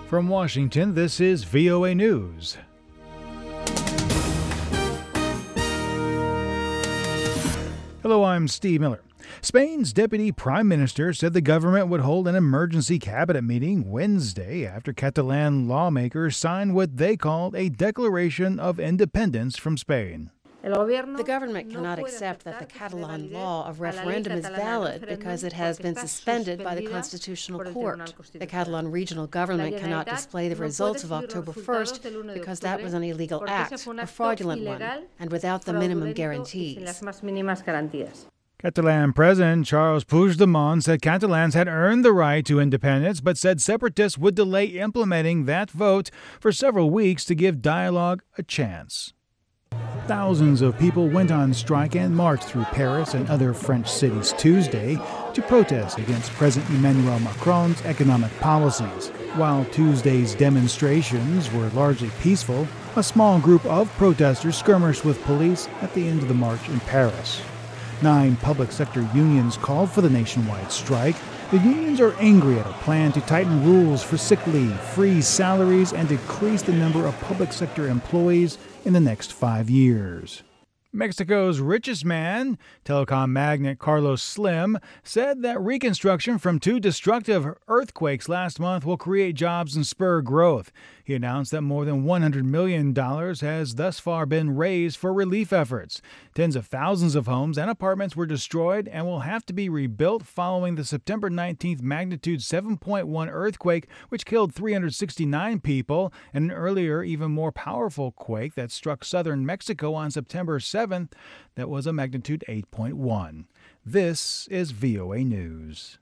From Washington, this is VOA News. Hello, I'm Steve Miller. Spain's deputy prime minister said the government would hold an emergency cabinet meeting Wednesday after Catalan lawmakers signed what they called a declaration of independence from Spain. The government cannot accept that the Catalan law of referendum is valid because it has been suspended by the Constitutional Court. The Catalan regional government cannot display the results of October 1st because that was an illegal act, a fraudulent one, and without the minimum guarantees. Catalan President Carles Puigdemont said Catalans had earned the right to independence, but said separatists would delay implementing that vote for several weeks to give dialogue a chance. Thousands of people went on strike and marched through Paris and other French cities Tuesday to protest against President Emmanuel Macron's economic policies. While Tuesday's demonstrations were largely peaceful, a small group of protesters skirmished with police at the end of the march in Paris. 9 public sector unions called for the nationwide strike. The unions are angry at a plan to tighten rules for sick leave, freeze salaries, and decrease the number of public sector employees in the next 5 years. Mexico's richest man, telecom magnate Carlos Slim, said that reconstruction from 2 destructive earthquakes last month will create jobs and spur growth. He announced that more than $100 million has thus far been raised for relief efforts. Tens of thousands of homes and apartments were destroyed and will have to be rebuilt following the September 19th magnitude 7.1 earthquake, which killed 369 people, and an earlier, even more powerful quake that struck southern Mexico on September 7th that was a magnitude 8.1. This is VOA News.